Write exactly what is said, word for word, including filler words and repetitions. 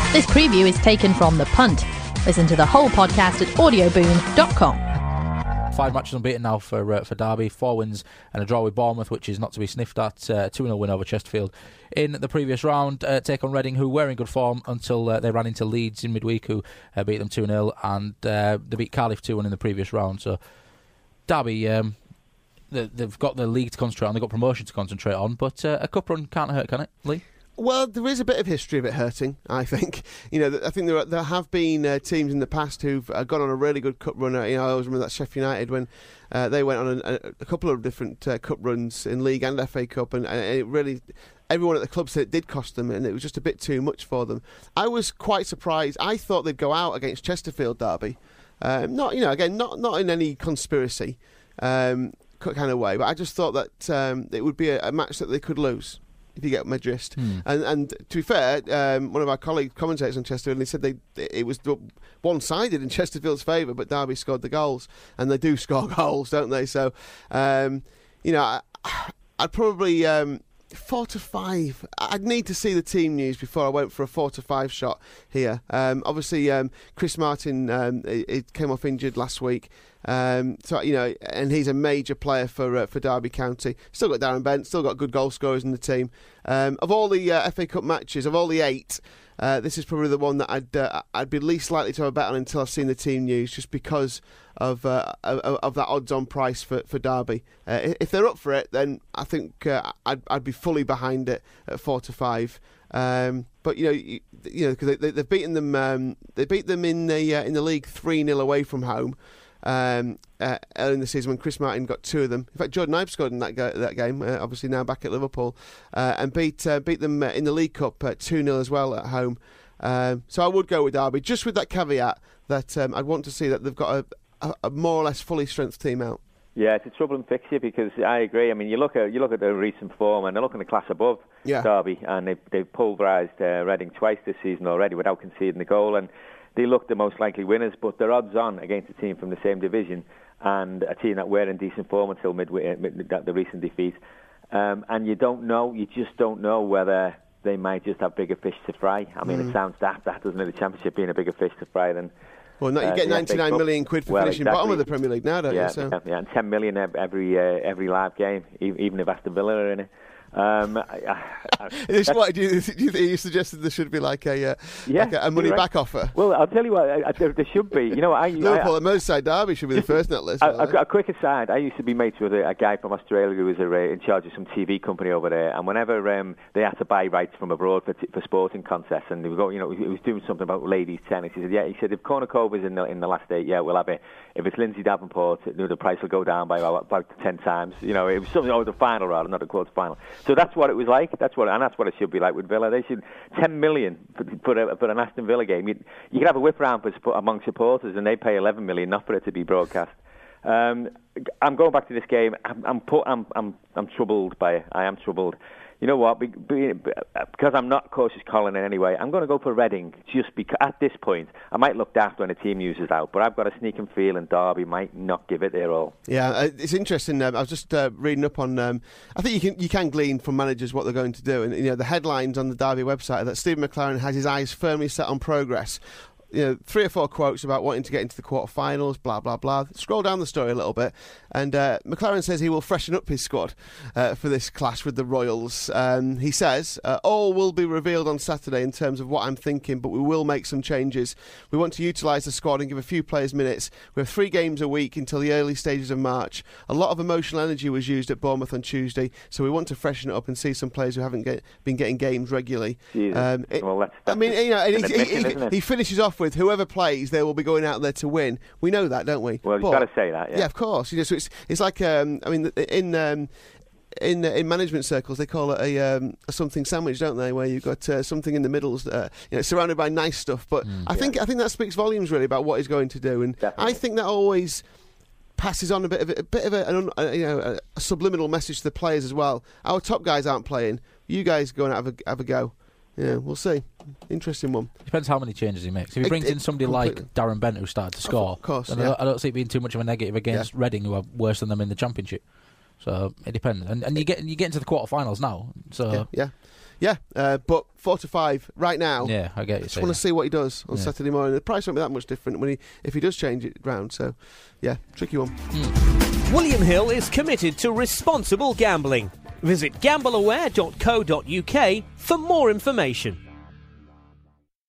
This preview is taken from The Punt. Listen to the whole podcast at audio boom dot com. Five matches unbeaten now for uh, for Derby, four wins and a draw with Bournemouth, which is not to be sniffed at. Uh, two nil win over Chesterfield in the previous round. Uh, take on Reading, who were in good form until uh, they ran into Leeds in midweek, who uh, beat them two nil, and uh, they beat Cardiff two one in the previous round. So Derby, um, they, they've got the league to concentrate on, they've got promotion to concentrate on, but uh, a cup run can't hurt, can it, Lee? Well, there is a bit of history of it hurting, I think. You know, I think there are, there have been uh, teams in the past who've uh, gone on a really good cup run. You know, I always remember that Sheffield United when uh, they went on a, a couple of different uh, cup runs in League and F A Cup, and, and it really, everyone at the club said it did cost them, and it was just a bit too much for them. I was quite surprised. I thought they'd go out against Chesterfield Derby. Um, not, you know, again, not not in any conspiracy um, kind of way, but I just thought that um, it would be a, a match that they could lose, if you get my gist. Mm. And, and to be fair, um, one of our colleagues commentators on Chesterfield, and they said they it was one-sided in Chesterfield's favour, but Derby scored the goals, and they do score goals, don't they? So, um, you know, I, I'd probably um, four to five. I'd need to see the team news before I went for a four to five shot here. Um, obviously, um, Chris Martin um, it came off injured last week. Um, so you know, and he's a major player for uh, for Derby County. Still got Darren Bent, still got good goal scorers in the team. Um, of all the uh, F A Cup matches, of all the eight, uh, this is probably the one that I'd uh, I'd be least likely to have a bet on until I've seen the team news, just because of uh, of, of that odds-on price for for Derby. Uh, if they're up for it, then I think uh, I'd I'd be fully behind it at four to five. Um, but you know, you, you know, because they, they've beaten them, um, they beat them in the uh, in the league three nil away from home. Um, uh, early in the season when Chris Martin got two of them. In fact, Jordan Ibe scored in that, go- that game, uh, obviously now back at Liverpool, uh, and beat uh, beat them uh, in the League Cup uh, two nil as well at home. Um, so I would go with Derby, just with that caveat that um, I'd want to see that they've got a, a, a more or less fully strength team out. Yeah, it's a troubling fixture because I agree. I mean, you look at you look at the recent form, and they're looking a class above yeah. Derby, and they've, they've pulverised uh, Reading twice this season already without conceding the goal, and they look the most likely winners, but they're odds on against a team from the same division and a team that were in decent form until midway, mid, the recent defeat. Um, and you don't know, you just don't know whether they might just have bigger fish to fry. I mean, mm. it sounds daft, that doesn't it, the Championship being a bigger fish to fry than... Well, no, you uh, get ninety-nine million quid for well, finishing exactly. bottom of the Premier League now, don't yeah, you? So. Yeah, yeah, and ten million every uh, every live game, even if Aston Villa are in it. Um, I, I, this what do you, do you, you suggested there should be like a uh, yeah, like a, a money right. back offer? Well, I'll tell you what, I, I, there, there should be. You know, I Liverpool I, and Merseyside Derby should be the first net list. I, I've got a quick aside. I used to be mates with a, a guy from Australia who was a, in charge of some T V company over there, and whenever um, they had to buy rights from abroad for, t- for sporting contests, and they were going, you know, he was doing something about ladies tennis. He said, yeah, he said if Kornakova's in the in the last eight, yeah, we'll have it. If it's Lindsay Davenport, you know, the price will go down by about, about ten times. You know, it was something. Oh, the final rather, not the quarter final. So that's what it was like. That's what, and that's what it should be like with Villa. They should ten million for for, a, for an Aston Villa game. You, you could have a whip round for among supporters, and they pay eleven million not for it to be broadcast. Um, I'm going back to this game. I'm I'm, put, I'm I'm I'm troubled by it. I am troubled. You know what? Be, be, because I'm not cautious Colin in any way, I'm going to go for Reading. Just because at this point, I might look daft when the team news is out, but I've got a sneaking feeling Derby might not give it their all. Yeah, uh, it's interesting. Um, I was just uh, reading up on. Um, I think you can you can glean from managers what they're going to do, and you know the headlines on the Derby website are that Stephen McLaren has his eyes firmly set on progress. You know, three or four quotes about wanting to get into the quarterfinals, blah blah blah. Scroll down the story a little bit, and uh, McLaren says he will freshen up his squad uh, for this clash with the Royals. Um, he says uh, all will be revealed on Saturday in terms of what I'm thinking, but we will make some changes. We want to utilise the squad and give a few players minutes. We have three games a week until the early stages of March. A lot of emotional energy was used at Bournemouth on Tuesday, so we want to freshen it up and see some players who haven't get, been getting games regularly. Um, it, well, that's, that's I mean, you know, and he, he, he, it? he finishes off with whoever plays, they will be going out there to win. We know that, don't we? Well, you've got to say that, yeah. Yeah, of course. You know, so it's it's like um, I mean, in um, in in management circles, they call it a, um, a something sandwich, don't they? Where you've got uh, something in the middle, uh, you know, surrounded by nice stuff. But mm, I yeah. think I think that speaks volumes really about what he's going to do, and Definitely. I think that always passes on a bit of a, a bit of a, an, a you know a, a subliminal message to the players as well. Our top guys aren't playing. You guys go and have a have a go. Yeah, we'll see. Interesting one. Depends how many changes he makes. If he brings it, it, in somebody completely. like Darren Bent, who started to score, of course, then yeah. I, don't, I don't see it being too much of a negative against yeah. Reading, who are worse than them in the Championship. So it depends, and and you get you get into the quarterfinals now. So yeah, yeah, yeah. Uh, but four to five right now. Yeah, I get you. Just want to see what he does on yeah. Saturday morning. The price won't be that much different when he if he does change it round. So, yeah, tricky one. Mm. William Hill is committed to responsible gambling. Visit gambleaware dot co dot uk for more information.